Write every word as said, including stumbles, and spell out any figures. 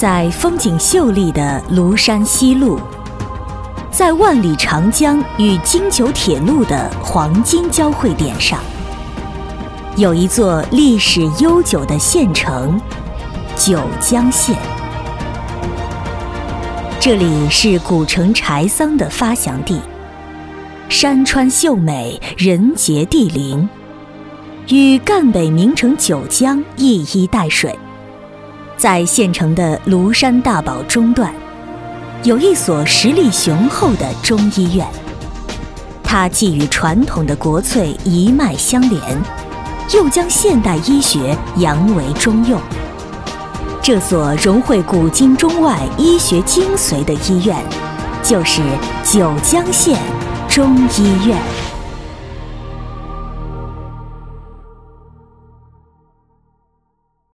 在风景秀丽的庐山西麓，在万里长江与京九铁路的黄金交汇点上，有一座历史悠久的县城——九江县。这里是古城柴桑的发祥地，山川秀美，人杰地灵，与赣北名城九江一衣带水。在县城的庐山大堡中段，有一所实力雄厚的中医院，它既与传统的国粹一脉相连，又将现代医学扬为中用。这所融汇古今中外医学精髓的医院，就是九江县中医院。